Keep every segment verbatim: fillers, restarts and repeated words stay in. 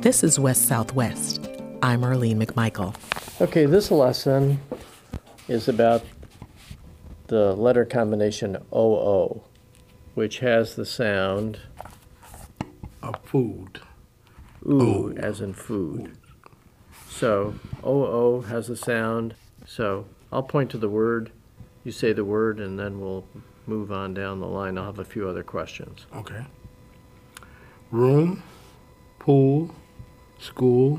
This is West Southwest. I'm Arlene McMichael. Okay, this lesson is about the letter combination O O, which has the sound of food. oo, Oh. as in food. So O O has the sound. So I'll point to the word, you say the word, and then we'll move on down the line. I'll have a few other questions. Okay. Room, pool, school.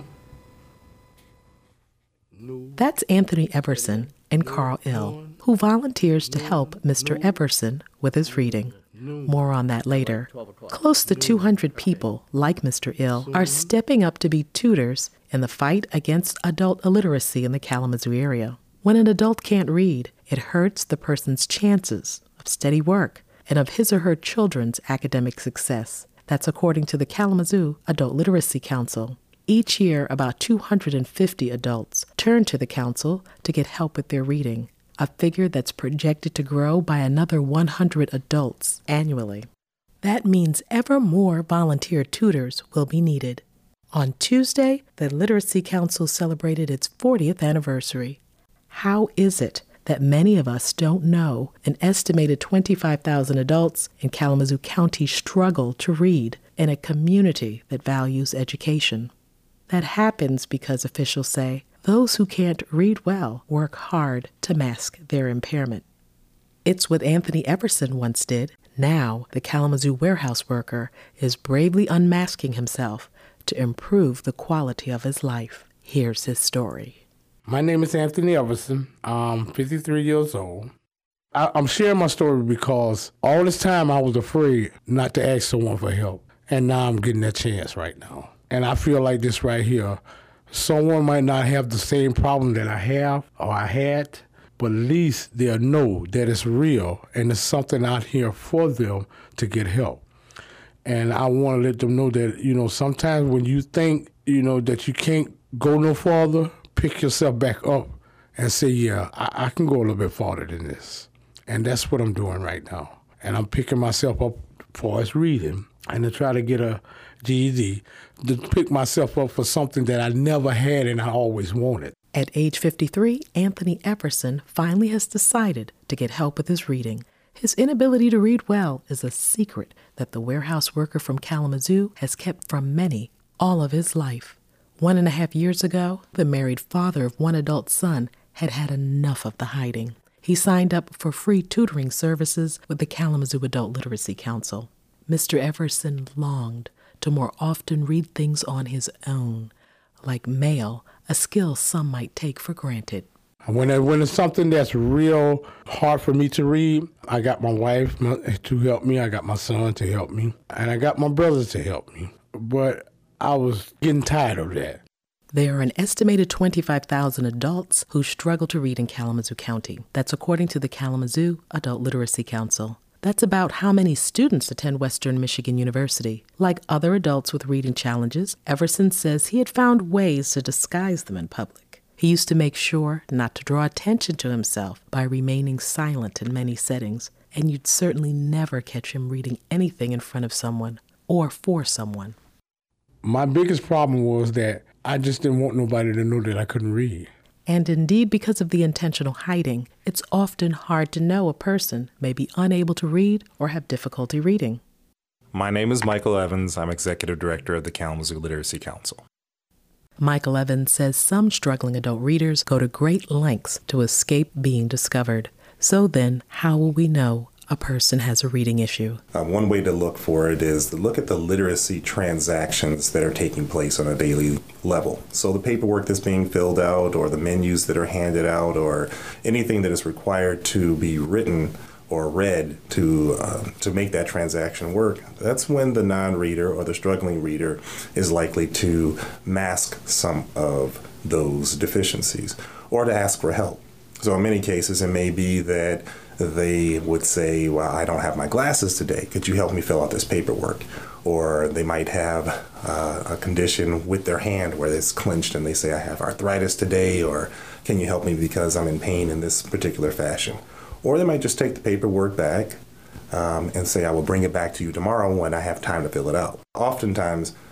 New. That's Anthony Everson and Carl Ill, who volunteers to help Mister Everson with his reading. More on that later. Close to two hundred people, like Mister Ill, are stepping up to be tutors in the fight against adult illiteracy in the Kalamazoo area. When an adult can't read, it hurts the person's chances of steady work and of his or her children's academic success. That's according to the Kalamazoo Adult Literacy Council. Each year, about two hundred fifty adults turn to the council to get help with their reading, a figure that's projected to grow by another one hundred adults annually. That means ever more volunteer tutors will be needed. On Tuesday, the Literacy Council celebrated its fortieth anniversary. How is it that many of us don't know an estimated twenty-five thousand adults in Kalamazoo County struggle to read in a community that values education? That happens because officials say those who can't read well work hard to mask their impairment. It's what Anthony Everson once did. Now, the Kalamazoo warehouse worker is bravely unmasking himself to improve the quality of his life. Here's his story. My name is Anthony Everson. I'm fifty-three years old. I, I'm sharing my story because all this time I was afraid not to ask someone for help. And now I'm getting that chance right now. And I feel like this right here, someone might not have the same problem that I have or I had, but at least they'll know that it's real and there's something out here for them to get help. And I want to let them know that, you know, sometimes when you think, you know, that you can't go no farther, pick yourself back up and say, yeah, I, I can go a little bit farther than this. And that's what I'm doing right now. And I'm picking myself up for as reading and to try to get a G E D, to pick myself up for something that I never had and I always wanted. At age fifty-three, Anthony Everson finally has decided to get help with his reading. His inability to read well is a secret that the warehouse worker from Kalamazoo has kept from many all of his life. One and a half years ago, the married father of one adult son had had enough of the hiding. He signed up for free tutoring services with the Kalamazoo Adult Literacy Council. Mister Everson longed to more often read things on his own, like mail, a skill some might take for granted. When, it, when it's something that's real hard for me to read, I got my wife to help me, I got my son to help me, and I got my brothers to help me. But I was getting tired of that. There are an estimated twenty-five thousand adults who struggle to read in Kalamazoo County. That's according to the Kalamazoo Adult Literacy Council. That's about how many students attend Western Michigan University. Like other adults with reading challenges, Everson says he had found ways to disguise them in public. He used to make sure not to draw attention to himself by remaining silent in many settings, and you'd certainly never catch him reading anything in front of someone or for someone. My biggest problem was that I just didn't want nobody to know that I couldn't read. And indeed, because of the intentional hiding, it's often hard to know a person may be unable to read or have difficulty reading. My name is Michael Evans. I'm Executive Director of the Kalamazoo Literacy Council. Michael Evans says some struggling adult readers go to great lengths to escape being discovered. So then, how will we know a person has a reading issue? Uh, one way to look for it is to look at the literacy transactions that are taking place on a daily level. So the paperwork that's being filled out, or the menus that are handed out, or anything that is required to be written or read to uh, to make that transaction work. That's when the non-reader or the struggling reader is likely to mask some of those deficiencies or to ask for help. So in many cases, it may be that they would say, well, I don't have my glasses today. Could you help me fill out this paperwork? Or they might have uh, a condition with their hand where it's clenched and they say, I have arthritis today, or can you help me because I'm in pain in this particular fashion? Or they might just take the paperwork back um, and say, I will bring it back to you tomorrow when I have time to fill it out. Oftentimes,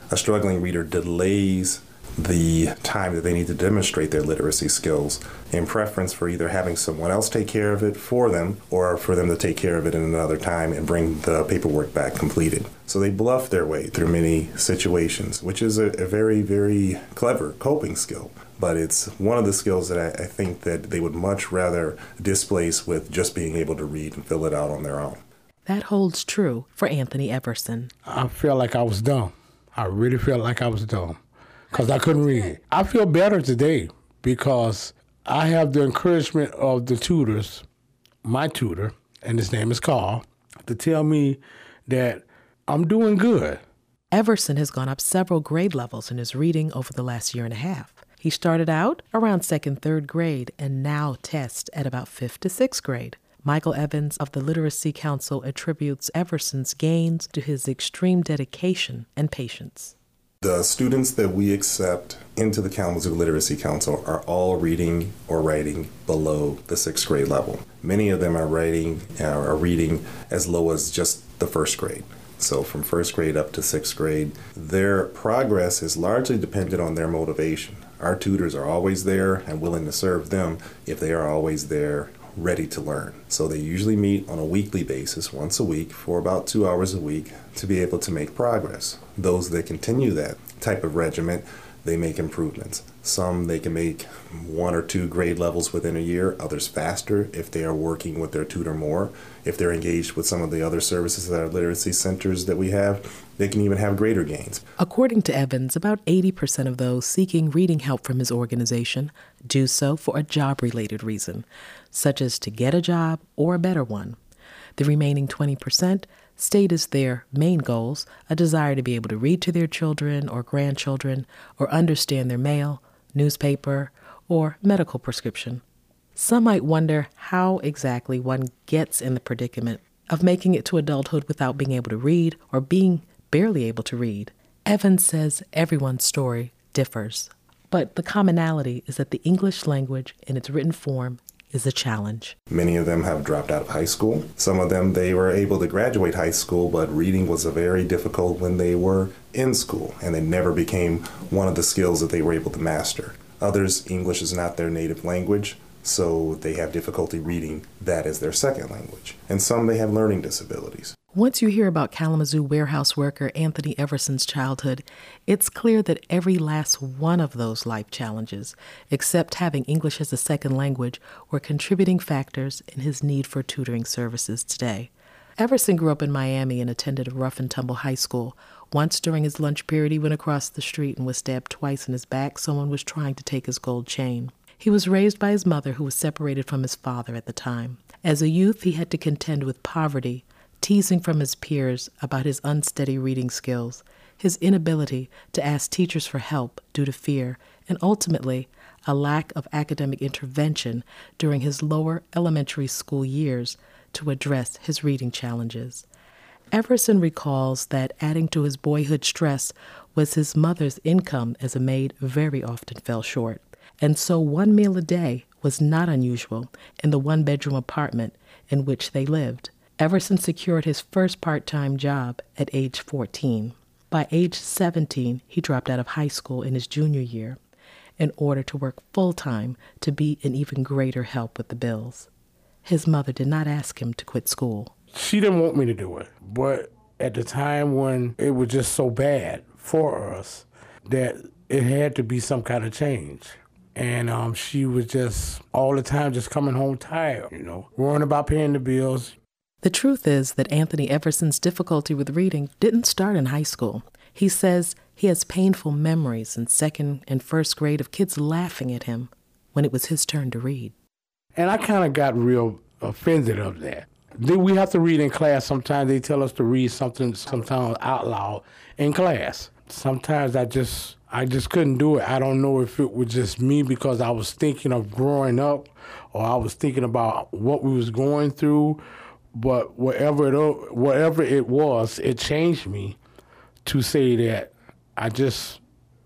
A struggling reader delays the time that they need to demonstrate their literacy skills in preference for either having someone else take care of it for them or for them to take care of it in another time and bring the paperwork back completed. So they bluff their way through many situations, which is a, a very, very clever coping skill. But it's one of the skills that I, I think that they would much rather displace with just being able to read and fill it out on their own. That holds true for Anthony Everson. I felt like I was dumb. I really felt like I was dumb because I couldn't read. I feel better today because I have the encouragement of the tutors, my tutor, and his name is Carl, to tell me that I'm doing good. Everson has gone up several grade levels in his reading over the last year and a half. He started out around second, third grade and now tests at about fifth to sixth grade. Michael Evans of the Literacy Council attributes Everson's gains to his extreme dedication and patience. The students that we accept into the Kalamazoo Literacy Council are all reading or writing below the sixth grade level. Many of them are writing uh, are reading as low as just the first grade. So from first grade up to sixth grade, their progress is largely dependent on their motivation. Our tutors are always there and willing to serve them if they are always there, ready to learn. So they usually meet on a weekly basis, once a week, for about two hours a week to be able to make progress. Those that continue that type of regimen, they make improvements. Some they can make one or two grade levels within a year, others faster if they are working with their tutor more. If they're engaged with some of the other services at our literacy centers that we have, they can even have greater gains. According to Evans, about eighty percent of those seeking reading help from his organization do so for a job-related reason, such as to get a job or a better one. The remaining twenty percent state as their main goals a desire to be able to read to their children or grandchildren or understand their mail, newspaper, or medical prescription. Some might wonder how exactly one gets in the predicament of making it to adulthood without being able to read or being barely able to read. Evans says everyone's story differs, but the commonality is that the English language in its written form is a challenge. Many of them have dropped out of high school. Some of them, they were able to graduate high school, but reading was a very difficult when they were in school, and it never became one of the skills that they were able to master. Others, English is not their native language, so they have difficulty reading that as their second language. And some, they have learning disabilities. Once you hear about Kalamazoo warehouse worker Anthony Everson's childhood, it's clear that every last one of those life challenges, except having English as a second language, were contributing factors in his need for tutoring services today. Everson grew up in Miami and attended a rough-and-tumble high school. Once during his lunch period, he went across the street and was stabbed twice in his back. Someone was trying to take his gold chain. He was raised by his mother, who was separated from his father at the time. As a youth, he had to contend with poverty, teasing from his peers about his unsteady reading skills, his inability to ask teachers for help due to fear, and ultimately a lack of academic intervention during his lower elementary school years to address his reading challenges. Everson recalls that adding to his boyhood stress was his mother's income as a maid very often fell short, and so one meal a day was not unusual in the one-bedroom apartment in which they lived. Everson secured his first part-time job at age fourteen. By age seventeen, he dropped out of high school in his junior year in order to work full-time to be an even greater help with the bills. His mother did not ask him to quit school. She didn't want me to do it, but at the time when it was just so bad for us that it had to be some kind of change. And um, she was just all the time just coming home tired, you know, worrying about paying the bills. The truth is that Anthony Everson's difficulty with reading didn't start in high school. He says he has painful memories in second and first grade of kids laughing at him when it was his turn to read. And I kind of got real offended of that. Then we have to read in class. Sometimes they tell us to read something sometimes out loud in class. Sometimes I just I just couldn't do it. I don't know if it was just me because I was thinking of growing up or I was thinking about what we was going through. But whatever it, whatever it was, it changed me to say that I just,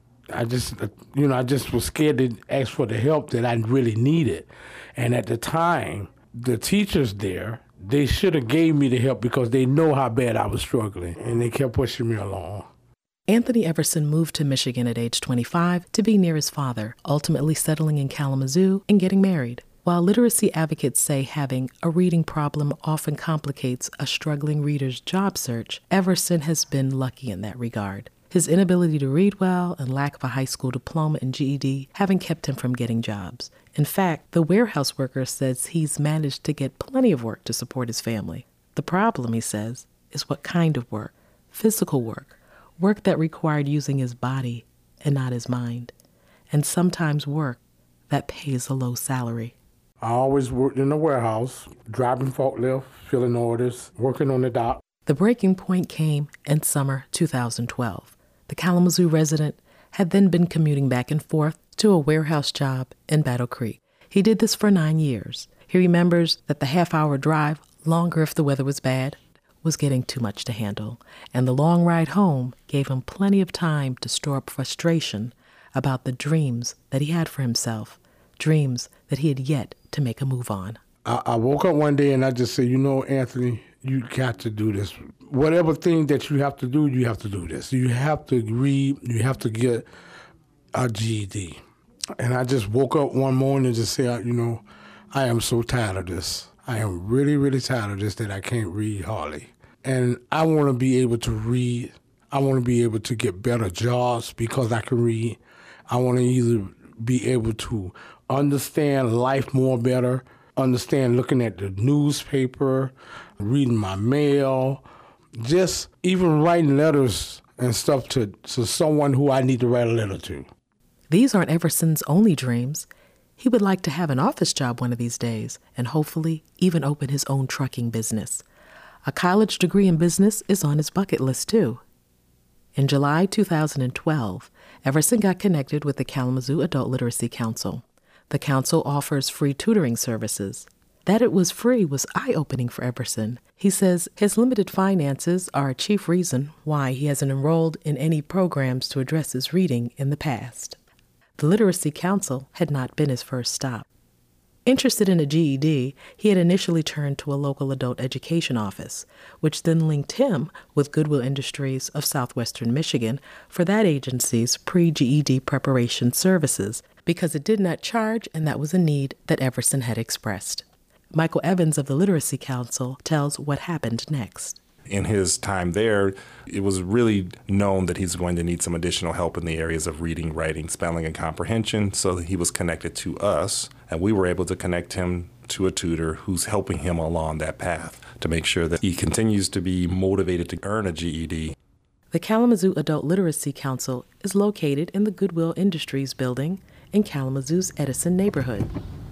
I just, you know, I just was scared to ask for the help that I really needed. And at the time, the teachers there, they should have gave me the help because they know how bad I was struggling, and they kept pushing me along. Anthony Everson moved to Michigan at age twenty-five to be near his father, ultimately settling in Kalamazoo and getting married. While literacy advocates say having a reading problem often complicates a struggling reader's job search, Everson has been lucky in that regard. His inability to read well and lack of a high school diploma and G E D haven't kept him from getting jobs. In fact, the warehouse worker says he's managed to get plenty of work to support his family. The problem, he says, is what kind of work? Physical work. Work that required using his body and not his mind. And sometimes work that pays a low salary. I always worked in the warehouse, driving forklift, filling orders, working on the dock. The breaking point came in summer two thousand twelve. The Kalamazoo resident had then been commuting back and forth to a warehouse job in Battle Creek. He did this for nine years. He remembers that the half-hour drive, longer if the weather was bad, was getting too much to handle, and the long ride home gave him plenty of time to store up frustration about the dreams that he had for himself, dreams that he had yet to make a move on. I, I woke up one day and I just said, you know, Anthony, you got to do this. Whatever thing that you have to do, you have to do this. You have to read, you have to get a G E D. And I just woke up one morning and just said, you know, I am so tired of this. I am really, really tired of this that I can't read hardly. And I want to be able to read. I want to be able to get better jobs because I can read. I want to either be able to understand life more better, understand looking at the newspaper, reading my mail, just even writing letters and stuff to, to someone who I need to write a letter to. These aren't Everson's only dreams. He would like to have an office job one of these days and hopefully even open his own trucking business. A college degree in business is on his bucket list, too. In July two thousand twelve, Everson got connected with the Kalamazoo Adult Literacy Council. The council offers free tutoring services. That it was free was eye-opening for Everson. He says his limited finances are a chief reason why he hasn't enrolled in any programs to address his reading in the past. The Literacy Council had not been his first stop. Interested in a G E D, he had initially turned to a local adult education office, which then linked him with Goodwill Industries of Southwestern Michigan for that agency's pre-G E D preparation services, because it did not charge and that was a need that Everson had expressed. Michael Evans of the Literacy Council tells what happened next. In his time there, it was really known that he's going to need some additional help in the areas of reading, writing, spelling, and comprehension, so he was connected to us, and we were able to connect him to a tutor who's helping him along that path to make sure that he continues to be motivated to earn a G E D. The Kalamazoo Adult Literacy Council is located in the Goodwill Industries building in Kalamazoo's Edison neighborhood.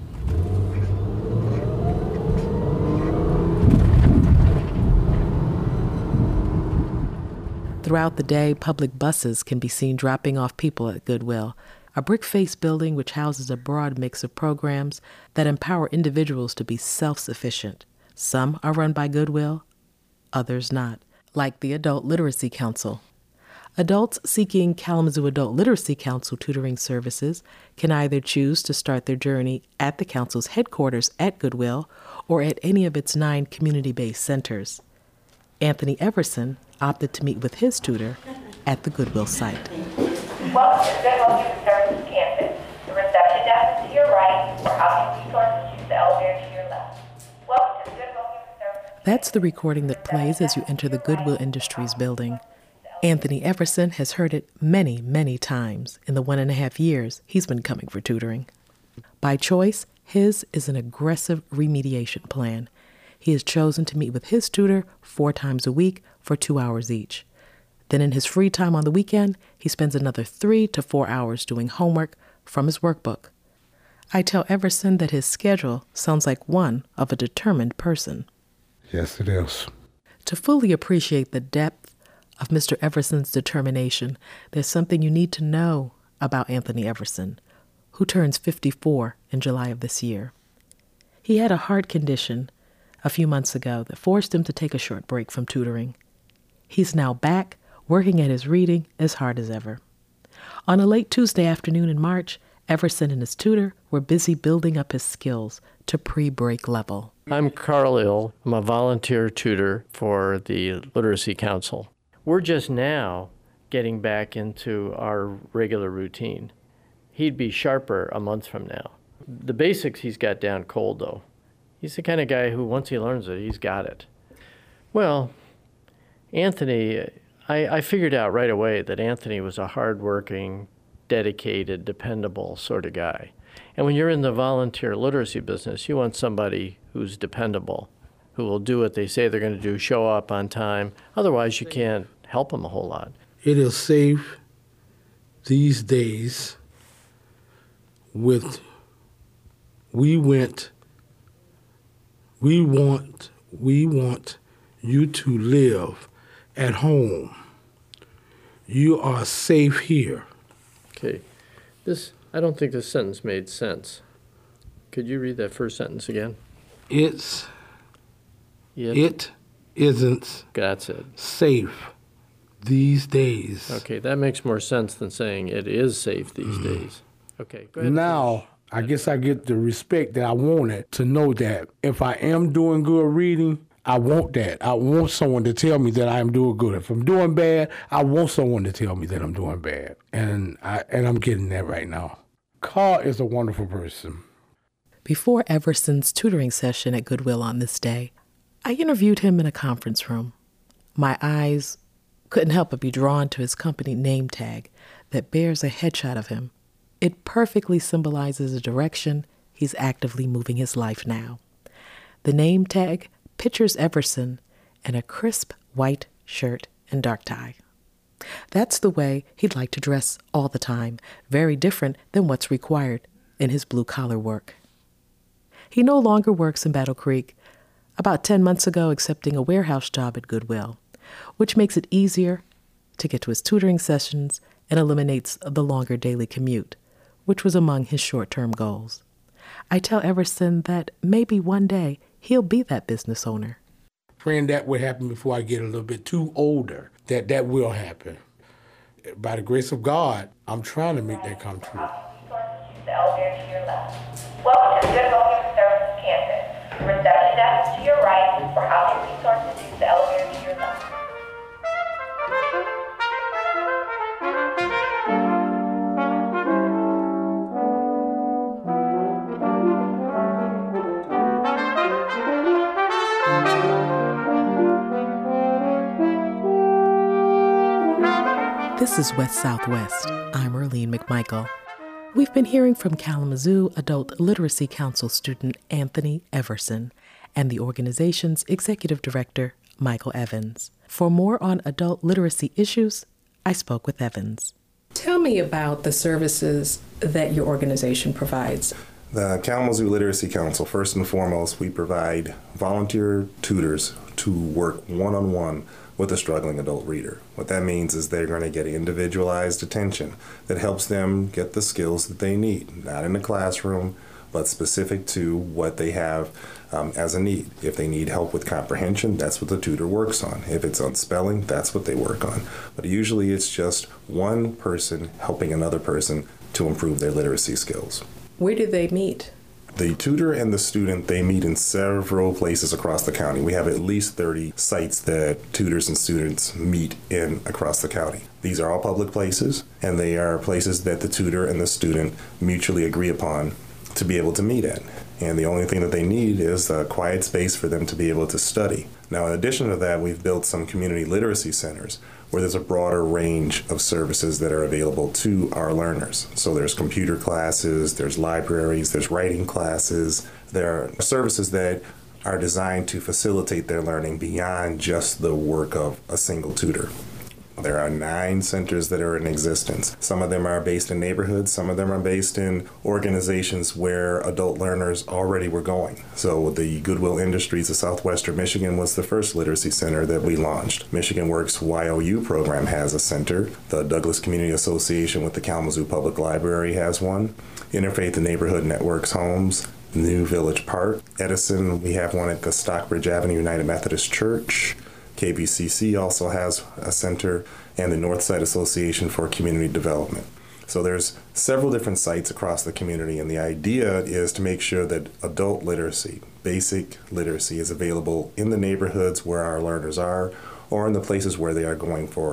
Throughout the day, public buses can be seen dropping off people at Goodwill, a brick-faced building which houses a broad mix of programs that empower individuals to be self-sufficient. Some are run by Goodwill, others not, like the Adult Literacy Council. Adults seeking Kalamazoo Adult Literacy Council tutoring services can either choose to start their journey at the council's headquarters at Goodwill or at any of its nine community-based centers. Anthony Everson opted to meet with his tutor at the Goodwill site. Welcome to the Goodwill Youth Services campus. The reception desk is to your right. For housing resources, use the elevator to your left. Welcome to the Goodwill Youth Services. That's the recording that plays as you enter the Goodwill Industries building. Anthony Everson has heard it many, many times in the one and a half years he's been coming for tutoring. By choice, his is an aggressive remediation plan. He has chosen to meet with his tutor four times a week for two hours each. Then in his free time on the weekend, he spends another three to four hours doing homework from his workbook. I tell Everson that his schedule sounds like one of a determined person. Yes, it is. To fully appreciate the depth of Mister Everson's determination, there's something you need to know about Anthony Everson, who turns fifty-four in July of this year. He had a heart condition a few months ago that forced him to take a short break from tutoring. He's now back, working at his reading as hard as ever. On a late Tuesday afternoon in March, Everson and his tutor were busy building up his skills to pre-break level. I'm Carl Ill. I'm a volunteer tutor for the Literacy Council. We're just now getting back into our regular routine. He'd be sharper a month from now. The basics he's got down cold, though. He's the kind of guy who, once he learns it, he's got it. Well, Anthony, I, I figured out right away that Anthony was a hardworking, dedicated, dependable sort of guy. And when you're in the volunteer literacy business, you want somebody who's dependable, who will do what they say they're going to do, show up on time. Otherwise, you can't help them a whole lot. It is safe these days with, we went, we want, we want you to live at home. You are safe here. Okay. This, I don't think this sentence made sense. Could you read that first sentence again? It's, It, it isn't That's it. safe these days. Okay, that makes more sense than saying it is safe these days. Okay, go ahead. Now, I guess I get the respect that I wanted to know that if I am doing good reading, I want that. I want someone to tell me that I am doing good. If I'm doing bad, I want someone to tell me that I'm doing bad. And I and I'm getting that right now. Carl is a wonderful person. Before Everson's tutoring session at Goodwill on this day, I interviewed him in a conference room. My eyes couldn't help but be drawn to his company name tag that bears a headshot of him. It perfectly symbolizes the direction he's actively moving his life now. The name tag pictures Everson in a crisp white shirt and dark tie. That's the way he'd like to dress all the time, very different than what's required in his blue-collar work. He no longer works in Battle Creek, about ten months ago accepting a warehouse job at Goodwill, which makes it easier to get to his tutoring sessions and eliminates the longer daily commute, which was among his short-term goals. I tell Everson that maybe one day he'll be that business owner. Praying that will happen before I get a little bit too older, that that will happen. By the grace of God, I'm trying to make that come true. The elevator to your left. Welcome to the Goodwill Human Services campus. The reception desk is to your right. For housing resources, use the elevator to your left. This is West Southwest. I'm Earlene McMichael. We've been hearing from Kalamazoo Adult Literacy Council student Anthony Everson and the organization's executive director, Michael Evans. For more on adult literacy issues, I spoke with Evans. Tell me about the services that your organization provides. The Kalamazoo Literacy Council, first and foremost, we provide volunteer tutors to work one-on-one with a struggling adult reader. What that means is they're going to get individualized attention that helps them get the skills that they need, not in the classroom, but specific to what they have um, as a need. If they need help with comprehension, that's what the tutor works on. If it's on spelling, that's what they work on. But usually it's just one person helping another person to improve their literacy skills. Where do they meet? The tutor and the student, they meet in several places across the county. We have at least thirty sites that tutors and students meet in across the county. These are all public places, and they are places that the tutor and the student mutually agree upon to be able to meet at. And the only thing that they need is a quiet space for them to be able to study. Now, in addition to that, we've built some community literacy centers where there's a broader range of services that are available to our learners. So there's computer classes, there's libraries, there's writing classes. There are services that are designed to facilitate their learning beyond just the work of a single tutor. There are nine centers that are in existence. Some of them are based in neighborhoods, some of them are based in organizations where adult learners already were going. So the Goodwill Industries of Southwestern Michigan was the first literacy center that we launched. Michigan Works Y O U program has a center. The Douglas Community Association with the Kalamazoo Public Library has one. Interfaith and Neighborhood Networks Homes, New Village Park. Edison, we have one at the Stockbridge Avenue United Methodist Church. K B C C also has a center, and the Northside Association for Community Development. So there's several different sites across the community, and the idea is to make sure that adult literacy, basic literacy, is available in the neighborhoods where our learners are, or in the places where they are going for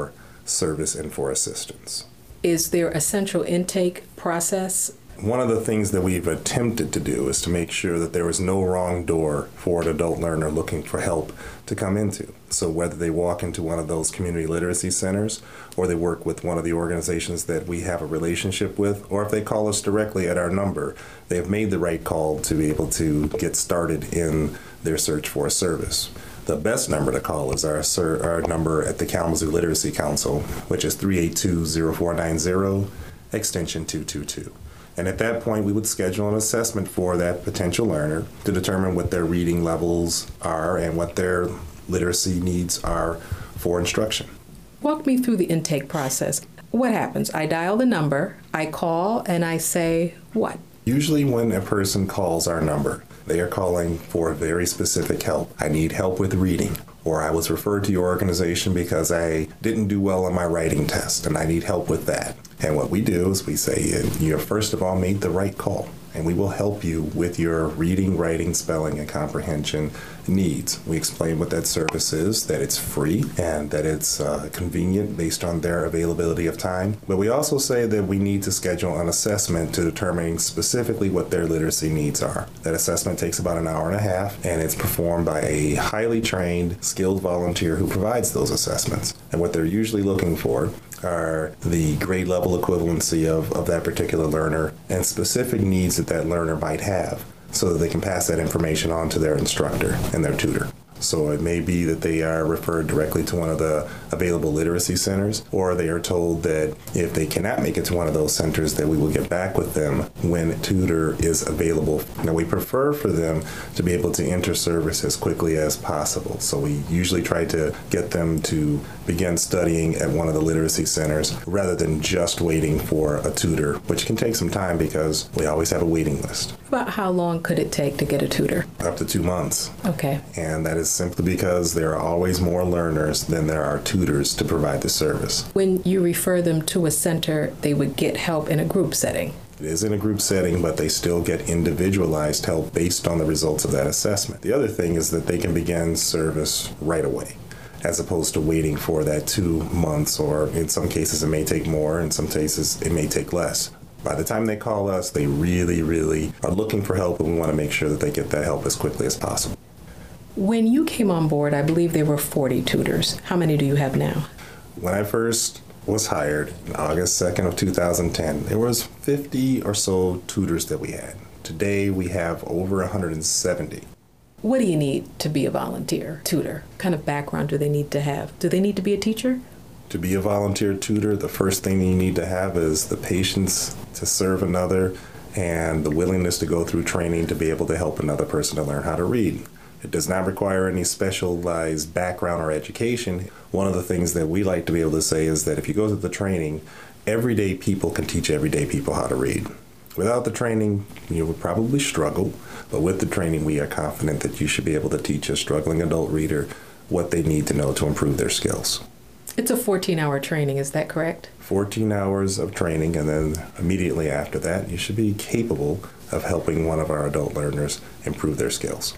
service and for assistance. Is there a central intake process? One of the things that we've attempted to do is to make sure that there is no wrong door for an adult learner looking for help to come into. So whether they walk into one of those community literacy centers, or they work with one of the organizations that we have a relationship with, or if they call us directly at our number, they have made the right call to be able to get started in their search for a service. The best number to call is our, our number at the Kalamazoo Literacy Council, which is three eight two, zero four nine zero, extension two two two. And at that point, we would schedule an assessment for that potential learner to determine what their reading levels are and what their literacy needs are for instruction. Walk me through the intake process. What happens? I dial the number, I call, and I say what? Usually when a person calls our number, they are calling for very specific help. I need help with reading, or I was referred to your organization because I didn't do well on my writing test and I need help with that. And what we do is we say, you have first of all made the right call, and we will help you with your reading, writing, spelling, and comprehension needs. We explain what that service is, that it's free, and that it's uh, convenient based on their availability of time. But we also say that we need to schedule an assessment to determine specifically what their literacy needs are. That assessment takes about an hour and a half, and it's performed by a highly trained, skilled volunteer who provides those assessments. And what they're usually looking for are the grade level equivalency of, of that particular learner and specific needs that that learner might have so that they can pass that information on to their instructor and their tutor. So it may be that they are referred directly to one of the available literacy centers, or they are told that if they cannot make it to one of those centers, that we will get back with them when a tutor is available. Now, we prefer for them to be able to enter service as quickly as possible. So we usually try to get them to begin studying at one of the literacy centers rather than just waiting for a tutor, which can take some time because we always have a waiting list. About how long could it take to get a tutor? Up to two months. Okay. And that is simply because there are always more learners than there are tutors to provide the service. When you refer them to a center, they would get help in a group setting. It is in a group setting, but they still get individualized help based on the results of that assessment. The other thing is that they can begin service right away, as opposed to waiting for that two months, or in some cases it may take more, in some cases it may take less. By the time they call us, they really, really are looking for help, and we want to make sure that they get that help as quickly as possible. When you came on board, I believe there were forty tutors. How many do you have now? When I first was hired, August second of two thousand ten, there was fifty or so tutors that we had. Today we have over one hundred seventy. What do you need to be a volunteer tutor? What kind of background do they need to have? Do they need to be a teacher? To be a volunteer tutor, the first thing you need to have is the patience to serve another and the willingness to go through training to be able to help another person to learn how to read. It does not require any specialized background or education. One of the things that we like to be able to say is that if you go through the training, everyday people can teach everyday people how to read. Without the training, you would probably struggle, but with the training, we are confident that you should be able to teach a struggling adult reader what they need to know to improve their skills. It's a fourteen-hour training, is that correct? fourteen hours of training, and then immediately after that, you should be capable of helping one of our adult learners improve their skills.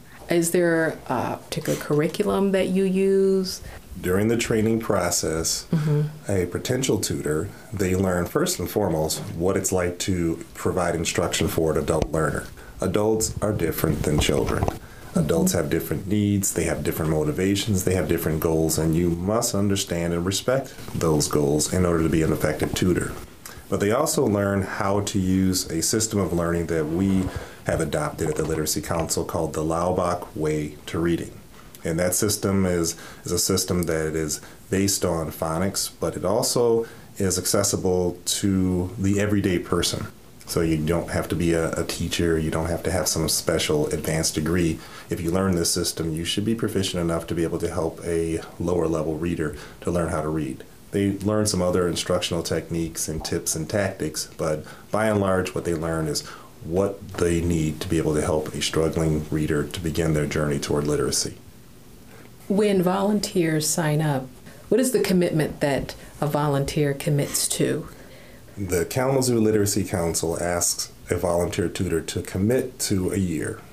Is there a particular curriculum that you use? During the training process, mm-hmm. a potential tutor, they learn first and foremost what it's like to provide instruction for an adult learner. Adults are different than children. Adults have different needs, they have different motivations, they have different goals, and you must understand and respect those goals in order to be an effective tutor. But they also learn how to use a system of learning that we have adopted at the Literacy Council called the Laubach Way to Reading. And that system is, is a system that is based on phonics, but it also is accessible to the everyday person. So you don't have to be a, a teacher, you don't have to have some special advanced degree. If you learn this system, you should be proficient enough to be able to help a lower level reader to learn how to read. They learn some other instructional techniques and tips and tactics, but by and large what they learn is what they need to be able to help a struggling reader to begin their journey toward literacy. When volunteers sign up, what is the commitment that a volunteer commits to? The Kalamazoo Literacy Council asks a volunteer tutor to commit to a year.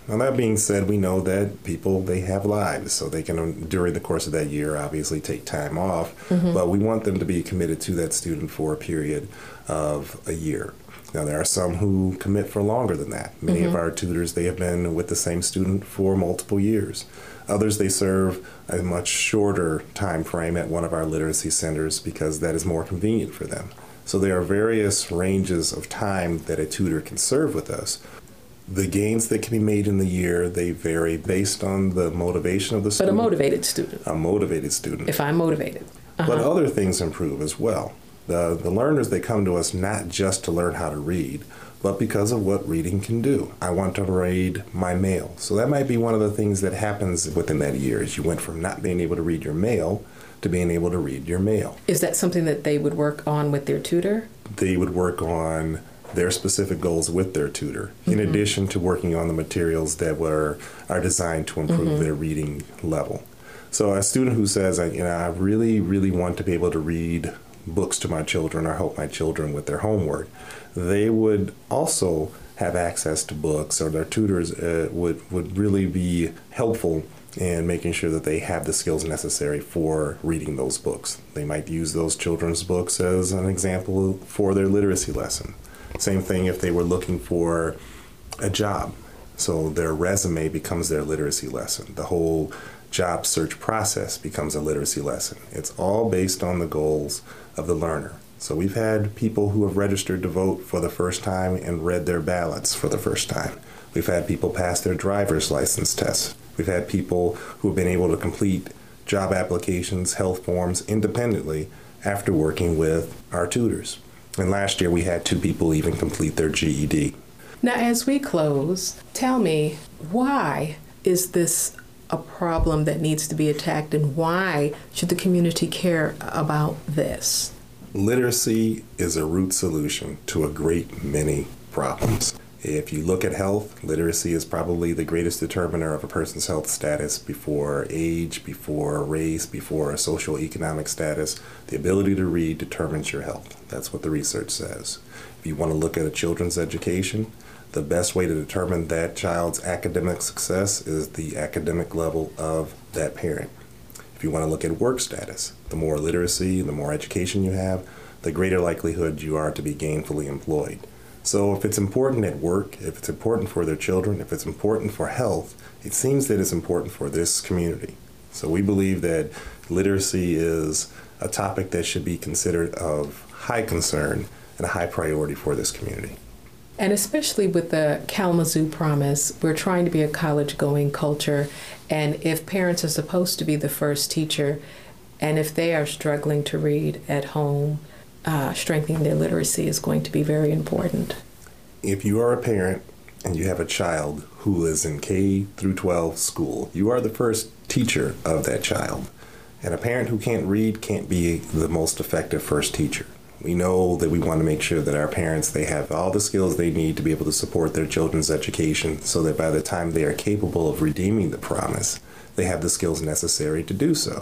Now, that being said, we know that people, they have lives, so they can, during the course of that year, obviously take time off, mm-hmm. but we want them to be committed to that student for a period of a year. Now, there are some who commit for longer than that. Many mm-hmm. of our tutors, they have been with the same student for multiple years. Others, they serve a much shorter time frame at one of our literacy centers because that is more convenient for them. So there are various ranges of time that a tutor can serve with us. The gains that can be made in the year, they vary based on the motivation of the student. But a motivated student. A motivated student. If I'm motivated. Uh-huh. But other things improve as well. The, the learners, they come to us not just to learn how to read, but because of what reading can do. I want to read my mail. So that might be one of the things that happens within that year, is you went from not being able to read your mail to being able to read your mail. Is that something that they would work on with their tutor? They would work on their specific goals with their tutor, mm-hmm. in addition to working on the materials that were are designed to improve mm-hmm. their reading level. So a student who says, you know, I really, really want to be able to read books to my children or help my children with their homework, they would also have access to books, or their tutors uh, would, would really be helpful in making sure that they have the skills necessary for reading those books. They might use those children's books as an example for their literacy lesson. Same thing if they were looking for a job. So their resume becomes their literacy lesson. The whole job search process becomes a literacy lesson. It's all based on the goals of the learner. So we've had people who have registered to vote for the first time and read their ballots for the first time. We've had people pass their driver's license tests. We've had people who have been able to complete job applications, health forms independently after working with our tutors. And last year we had two people even complete their G E D. Now, as we close, tell me, why is this a problem that needs to be attacked, and why should the community care about this? Literacy is a root solution to a great many problems. If you look at health, literacy is probably the greatest determiner of a person's health status before age, before race, before a social economic status. The ability to read determines your health. That's what the research says. If you want to look at a children's education, the best way to determine that child's academic success is the academic level of that parent. If you want to look at work status, the more literacy, the more education you have, the greater likelihood you are to be gainfully employed. So if it's important at work, if it's important for their children, if it's important for health, it seems that it's important for this community. So we believe that literacy is a topic that should be considered of high concern and a high priority for this community. And especially with the Kalamazoo Promise, we're trying to be a college-going culture, and if parents are supposed to be the first teacher, and if they are struggling to read at home, uh, strengthening their literacy is going to be very important. If you are a parent and you have a child who is in K through twelve school, you are the first teacher of that child. And a parent who can't read can't be the most effective first teacher. We know that we want to make sure that our parents, they have all the skills they need to be able to support their children's education so that by the time they are capable of redeeming the promise, they have the skills necessary to do so.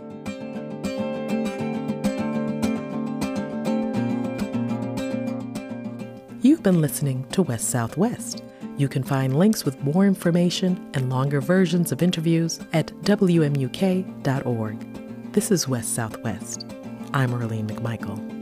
You've been listening to West Southwest. You can find links with more information and longer versions of interviews at W M U K dot org. This is West Southwest. I'm Arlene McMichael.